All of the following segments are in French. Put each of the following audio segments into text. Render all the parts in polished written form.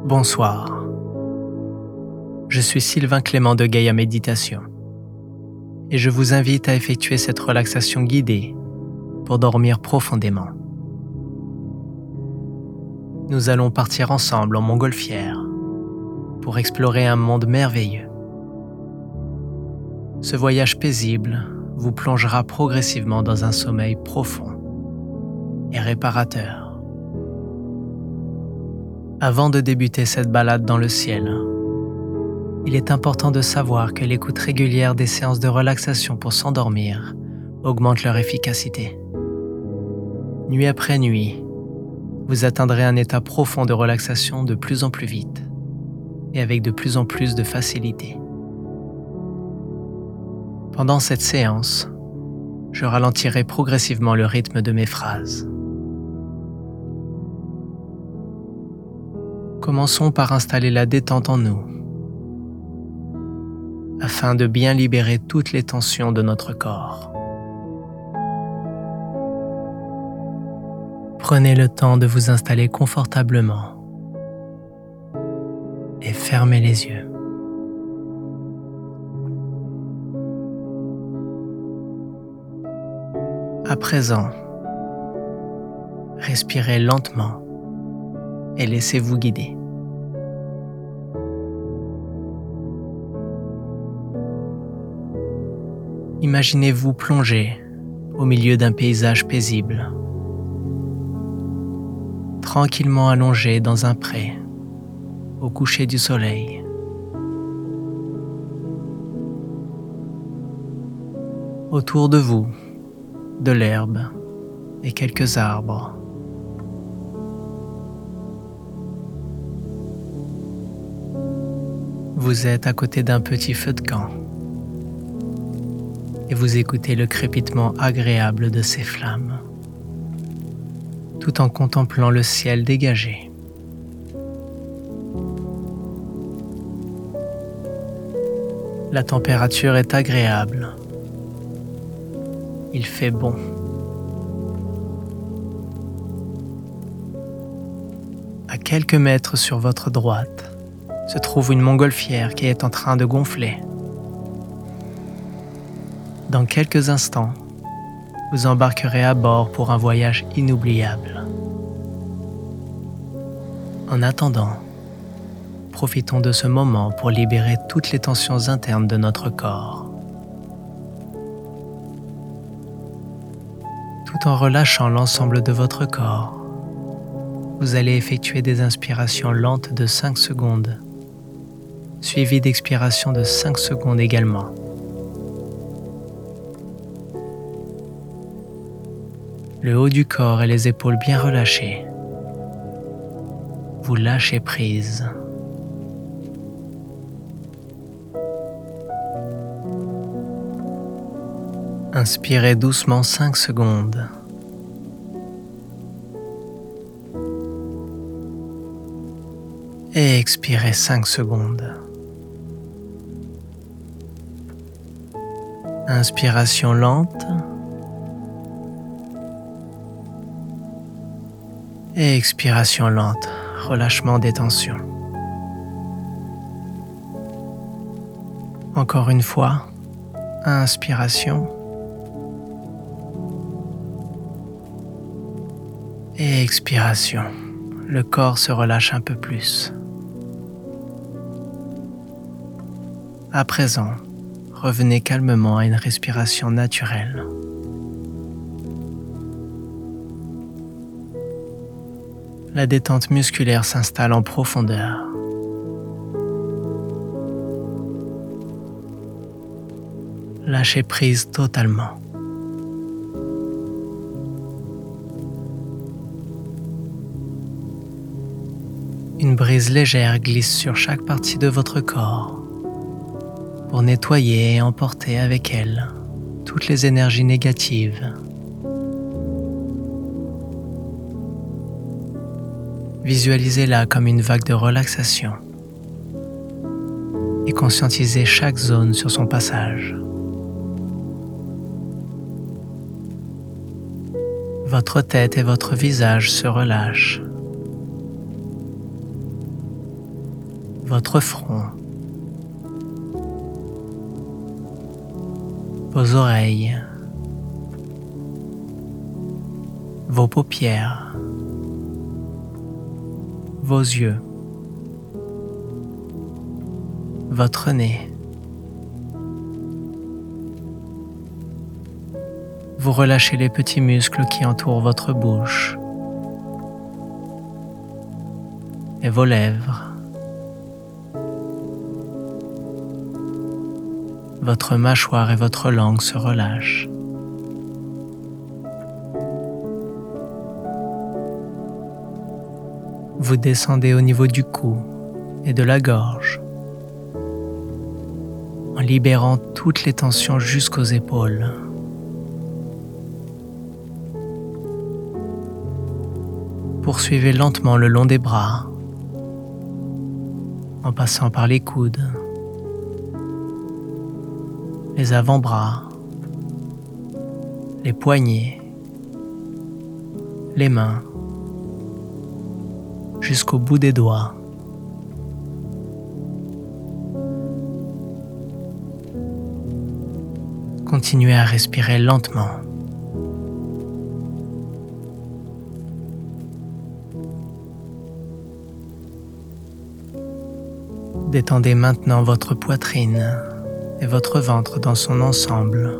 Bonsoir. Je suis Sylvain Clément de Gaïa Méditation et je vous invite à effectuer cette relaxation guidée pour dormir profondément. Nous allons partir ensemble en montgolfière pour explorer un monde merveilleux. Ce voyage paisible vous plongera progressivement dans un sommeil profond et réparateur. Avant de débuter cette balade dans le ciel, il est important de savoir que l'écoute régulière des séances de relaxation pour s'endormir augmente leur efficacité. Nuit après nuit, vous atteindrez un état profond de relaxation de plus en plus vite et avec de plus en plus de facilité. Pendant cette séance, je ralentirai progressivement le rythme de mes phrases. Commençons par installer la détente en nous, afin de bien libérer toutes les tensions de notre corps. Prenez le temps de vous installer confortablement et fermez les yeux. À présent, respirez lentement et laissez-vous guider. Imaginez-vous plonger au milieu d'un paysage paisible, tranquillement allongé dans un pré, au coucher du soleil. Autour de vous, de l'herbe et quelques arbres. Vous êtes à côté d'un petit feu de camp et vous écoutez le crépitement agréable de ces flammes, tout en contemplant le ciel dégagé. La température est agréable. Il fait bon. À quelques mètres sur votre droite se trouve une montgolfière qui est en train de gonfler. Dans quelques instants, vous embarquerez à bord pour un voyage inoubliable. En attendant, profitons de ce moment pour libérer toutes les tensions internes de notre corps. Tout en relâchant l'ensemble de votre corps, vous allez effectuer des inspirations lentes de 5 secondes, suivies d'expirations de 5 secondes également. Le haut du corps et les épaules bien relâchés. Vous lâchez prise. Inspirez doucement 5 secondes. Et expirez 5 secondes. Inspiration lente. Et expiration lente, relâchement des tensions. Encore une fois, inspiration. Et expiration, le corps se relâche un peu plus. À présent, revenez calmement à une respiration naturelle. La détente musculaire s'installe en profondeur. Lâchez prise totalement. Une brise légère glisse sur chaque partie de votre corps pour nettoyer et emporter avec elle toutes les énergies négatives. Visualisez-la comme une vague de relaxation et conscientisez chaque zone sur son passage. Votre tête et votre visage se relâchent. votre front, vos oreilles, vos paupières, vos yeux, votre nez. Vous relâchez les petits muscles qui entourent votre bouche et vos lèvres. Votre mâchoire et votre langue se relâchent. Vous descendez au niveau du cou et de la gorge, en libérant toutes les tensions jusqu'aux épaules. Poursuivez lentement le long des bras, en passant par les coudes, les avant-bras, les poignets, les mains, jusqu'au bout des doigts. Continuez à respirer lentement. Détendez maintenant votre poitrine et votre ventre dans son ensemble,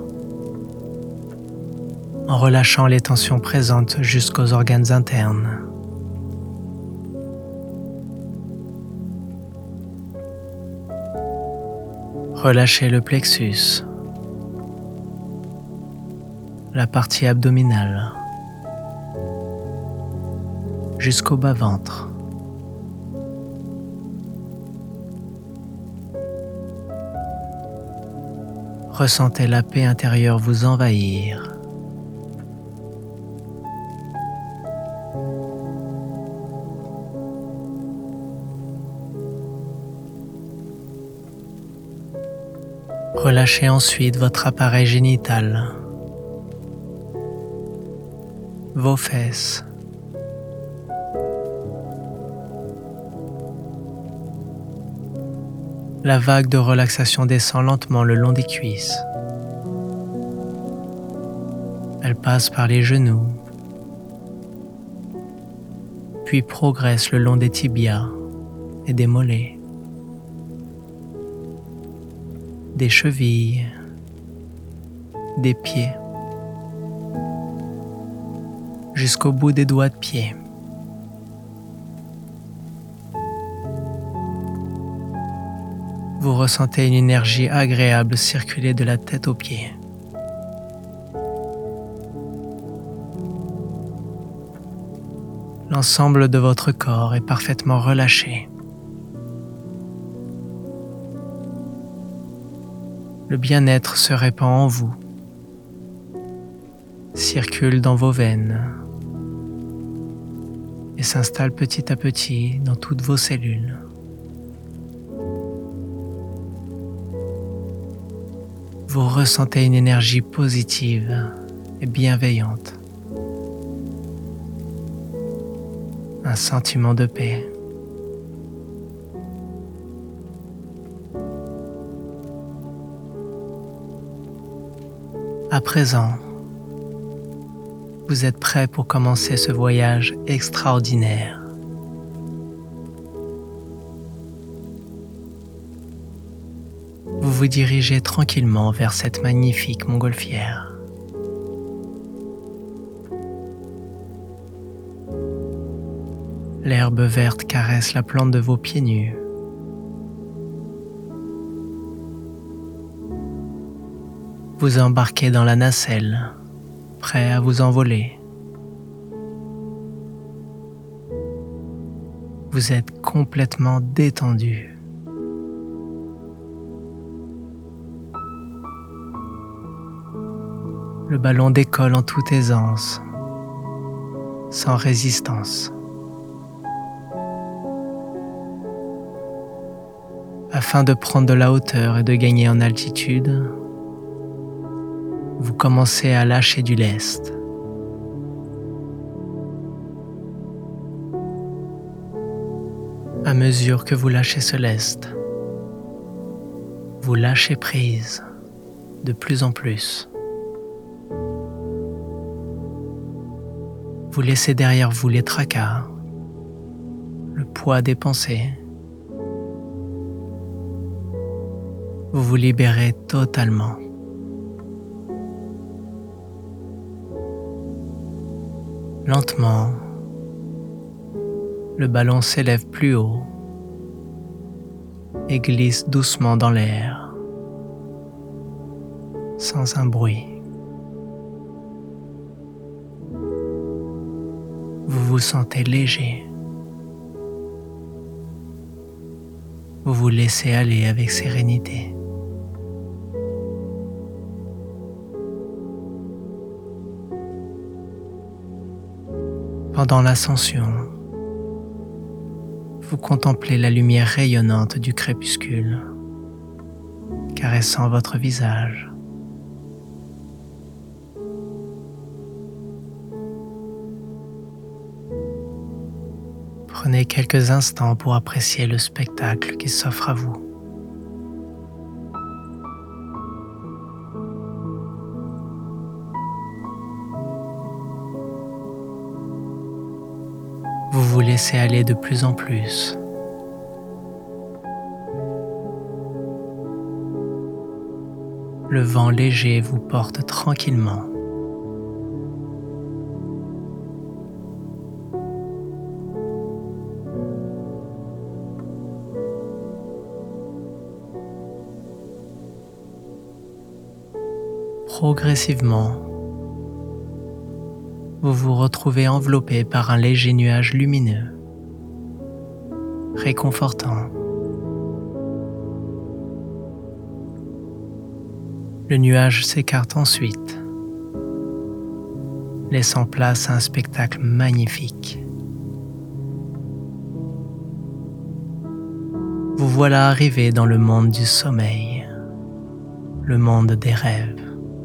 en relâchant les tensions présentes jusqu'aux organes internes. Relâchez le plexus, la partie abdominale, jusqu'au bas-ventre. Ressentez la paix intérieure vous envahir. Relâchez ensuite votre appareil génital, vos fesses, la vague de relaxation descend lentement le long des cuisses. Elle passe par les genoux, puis progresse le long des tibias et des mollets, des chevilles, des pieds, jusqu'au bout des doigts de pied. Vous ressentez une énergie agréable circuler de la tête aux pieds. L'ensemble de votre corps est parfaitement relâché. Le bien-être se répand en vous, circule dans vos veines et s'installe petit à petit dans toutes vos cellules. Vous ressentez une énergie positive et bienveillante, un sentiment de paix. À présent, vous êtes prêt pour commencer ce voyage extraordinaire. Vous vous dirigez tranquillement vers cette magnifique montgolfière. L'herbe verte caresse la plante de vos pieds nus. Vous embarquez dans la nacelle, prêt à vous envoler. Vous êtes complètement détendu. Le ballon décolle en toute aisance, sans résistance. Afin de prendre de la hauteur et de gagner en altitude, vous commencez à lâcher du lest. À mesure que vous lâchez ce lest, vous lâchez prise de plus en plus. Vous laissez derrière vous les tracas, le poids des pensées. Vous vous libérez totalement. Lentement, le ballon s'élève plus haut et glisse doucement dans l'air, sans un bruit. Vous vous sentez léger. Vous vous laissez aller avec sérénité. Pendant l'ascension, vous contemplez la lumière rayonnante du crépuscule, caressant votre visage. Prenez quelques instants pour apprécier le spectacle qui s'offre à vous. Vous vous laissez aller de plus en plus. Le vent léger vous porte tranquillement. Progressivement, vous vous retrouvez enveloppé par un léger nuage lumineux, réconfortant. Le nuage s'écarte ensuite, laissant place à un spectacle magnifique. Vous voilà arrivé dans le monde du sommeil, le monde des rêves.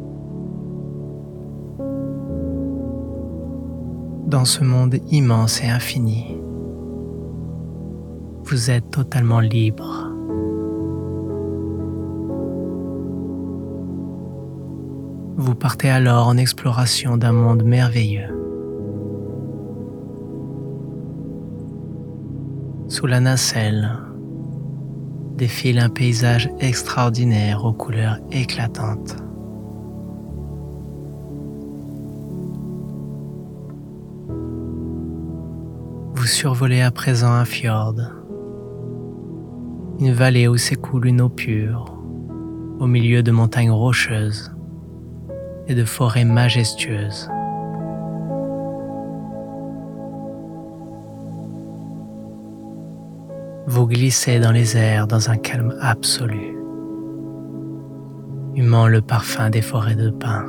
Dans ce monde immense et infini, vous êtes totalement libre. Vous partez alors en exploration d'un monde merveilleux. Sous la nacelle, défile un paysage extraordinaire aux couleurs éclatantes. Vous survolez à présent un fjord, une vallée où s'écoule une eau pure, au milieu de montagnes rocheuses et de forêts majestueuses. Vous glissez dans les airs dans un calme absolu, humant le parfum des forêts de pins.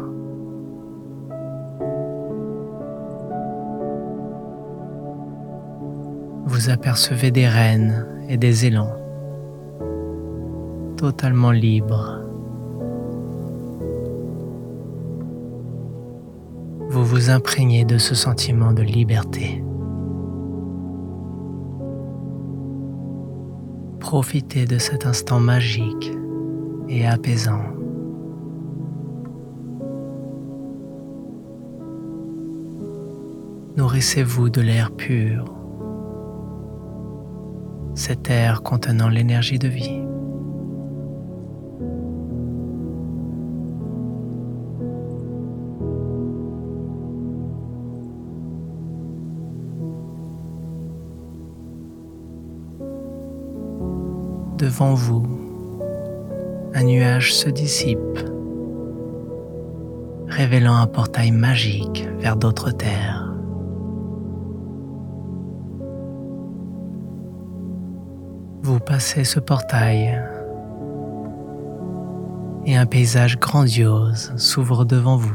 Vous apercevez des rennes et des élans, totalement libres. Vous vous imprégnez de ce sentiment de liberté. Profitez de cet instant magique et apaisant. Nourrissez-vous de l'air pur, cet air contenant l'énergie de vie. Devant vous, un nuage se dissipe, révélant un portail magique vers d'autres terres. Vous passez ce portail et un paysage grandiose s'ouvre devant vous.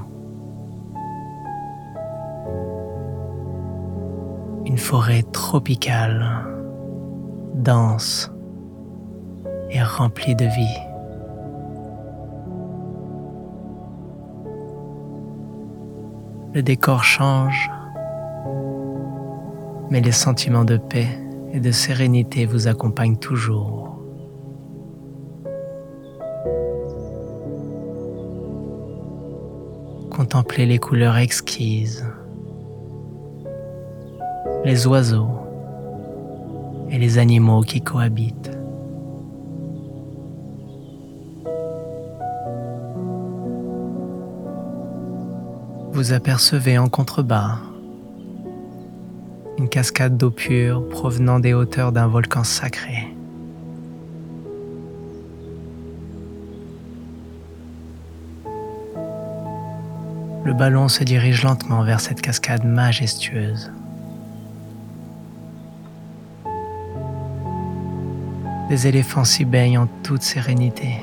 Une forêt tropicale, dense et remplie de vie. Le décor change, mais les sentiments de paix et de sérénité vous accompagne toujours. Contemplez les couleurs exquises, les oiseaux et les animaux qui cohabitent. Vous apercevez en contrebas une cascade d'eau pure provenant des hauteurs d'un volcan sacré. Le ballon se dirige lentement vers cette cascade majestueuse. Les éléphants s'y baignent en toute sérénité.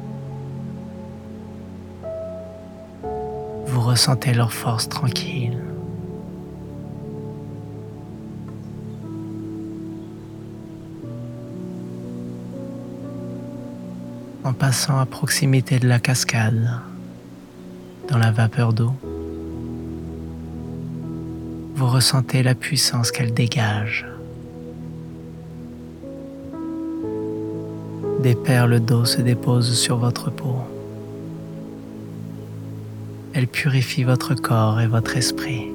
Vous ressentez leur force tranquille. En passant à proximité de la cascade, dans la vapeur d'eau, vous ressentez la puissance qu'elle dégage. Des perles d'eau se déposent sur votre peau. Elles purifient votre corps et votre esprit.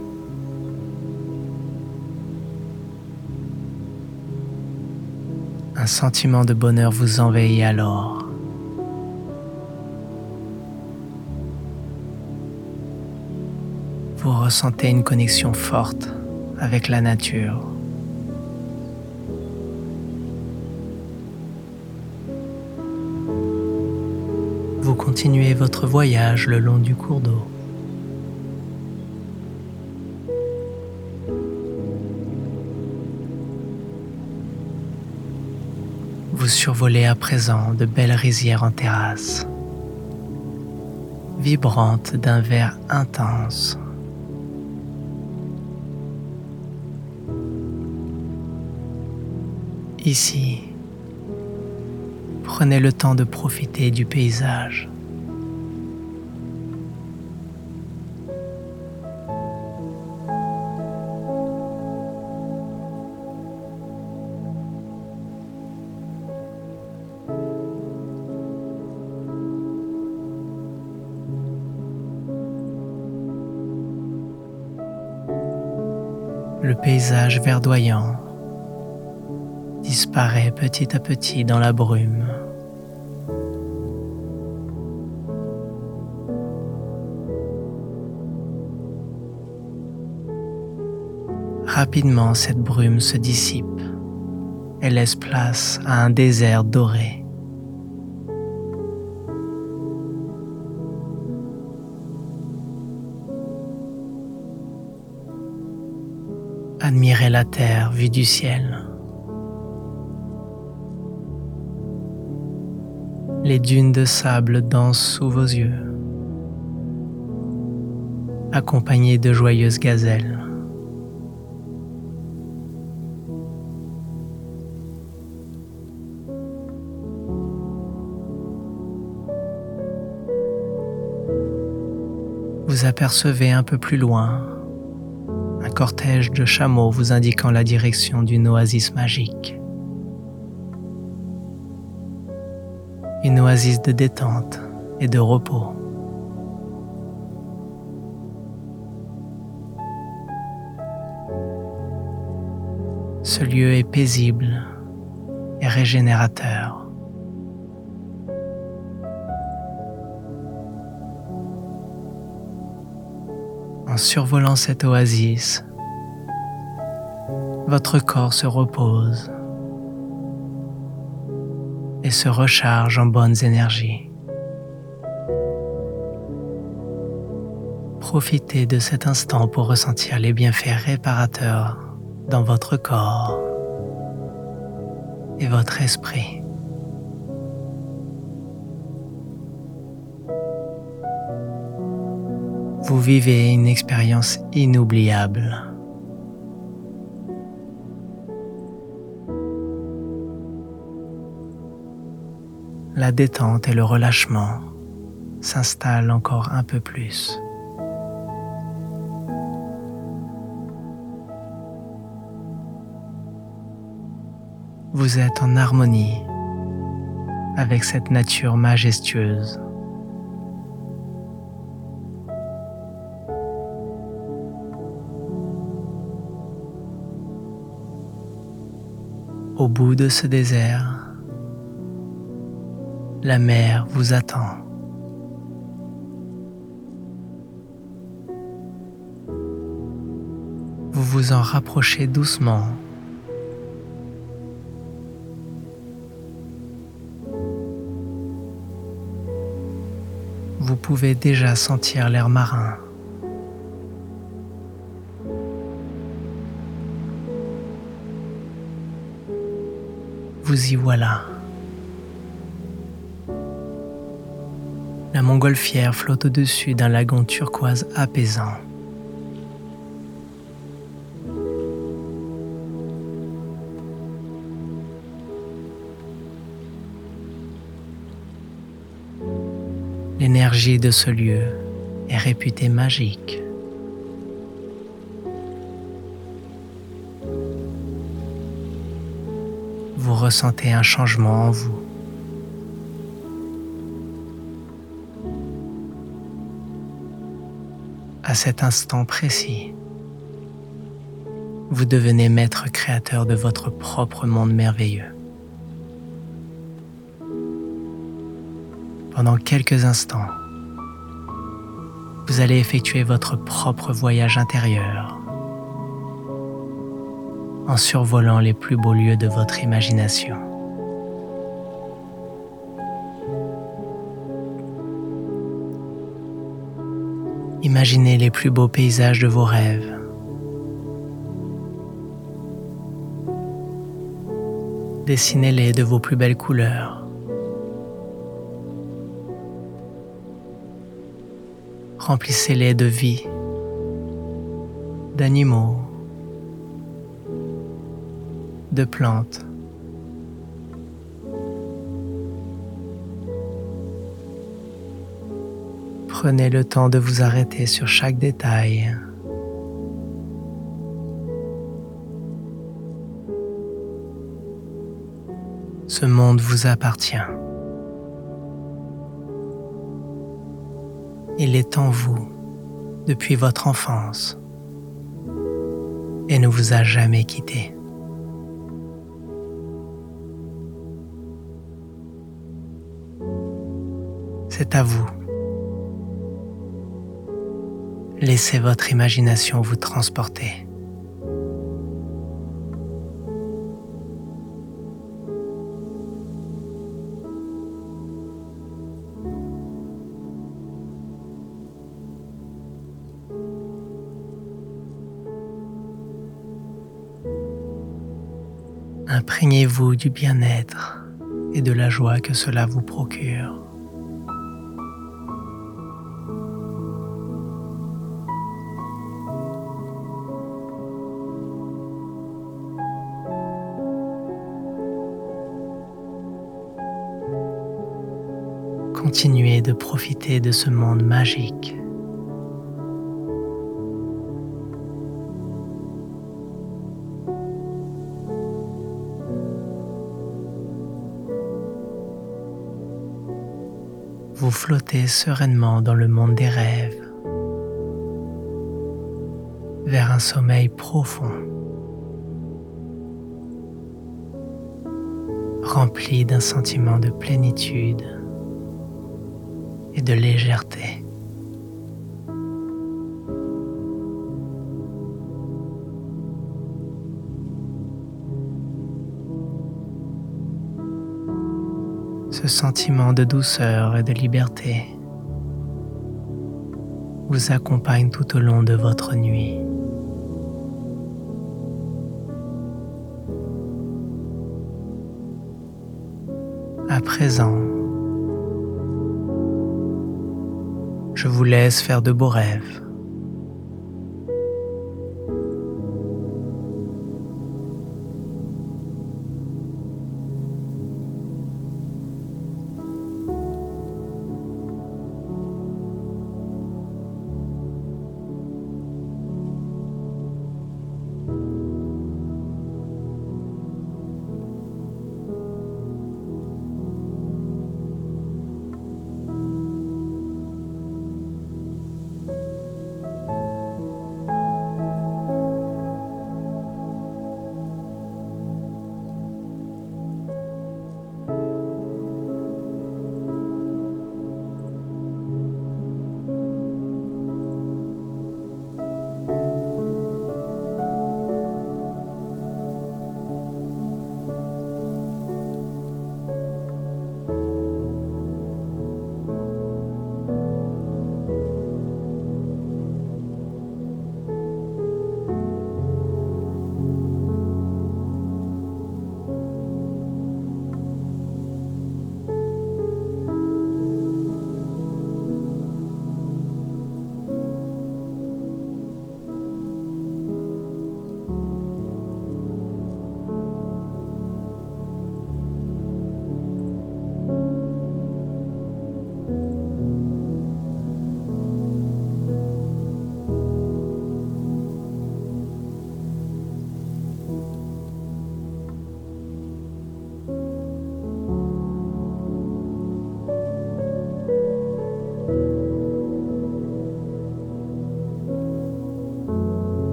Un sentiment de bonheur vous envahit alors. Vous ressentez une connexion forte avec la nature. Vous continuez votre voyage le long du cours d'eau. Vous survolez à présent de belles rizières en terrasse, vibrantes d'un vert intense. Ici, prenez le temps de profiter du paysage. Le paysage verdoyant disparaît petit à petit dans la brume. Rapidement, cette brume se dissipe et laisse place à un désert doré. Admirez la terre vue du ciel. Les dunes de sable dansent sous vos yeux, accompagnées de joyeuses gazelles. Vous apercevez un peu plus loin un cortège de chameaux vous indiquant la direction d'une oasis magique. Une oasis de détente et de repos. Ce lieu est paisible et régénérateur. En survolant cette oasis, votre corps se repose et se recharge en bonnes énergies. Profitez de cet instant pour ressentir les bienfaits réparateurs dans votre corps et votre esprit. Vous vivez une expérience inoubliable. La détente et le relâchement s'installent encore un peu plus. Vous êtes en harmonie avec cette nature majestueuse. Au bout de ce désert, la mer vous attend. Vous vous en rapprochez doucement. Vous pouvez déjà sentir l'air marin. Vous y voilà. La montgolfière flotte au-dessus d'un lagon turquoise apaisant. L'énergie de ce lieu est réputée magique. Vous ressentez un changement en vous. À cet instant précis, vous devenez maître créateur de votre propre monde merveilleux. Pendant quelques instants, vous allez effectuer votre propre voyage intérieur en survolant les plus beaux lieux de votre imagination. Imaginez les plus beaux paysages de vos rêves. Dessinez-les de vos plus belles couleurs. Remplissez-les de vie, d'animaux, de plantes. Prenez le temps de vous arrêter sur chaque détail. Ce monde vous appartient. Il est en vous depuis votre enfance et ne vous a jamais quitté. C'est à vous. Laissez votre imagination vous transporter. Imprégnez-vous du bien-être et de la joie que cela vous procure. Continuez de profiter de ce monde magique. Vous flottez sereinement dans le monde des rêves, vers un sommeil profond, rempli d'un sentiment de plénitude et de légèreté. Ce sentiment de douceur et de liberté vous accompagne tout au long de votre nuit. À présent, je vous laisse faire de beaux rêves.